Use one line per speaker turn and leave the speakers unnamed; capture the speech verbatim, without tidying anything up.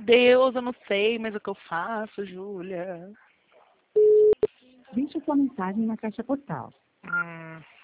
Deus, eu não sei mais o que eu faço, Júlia.
Deixe sua mensagem na caixa postal.
Hum.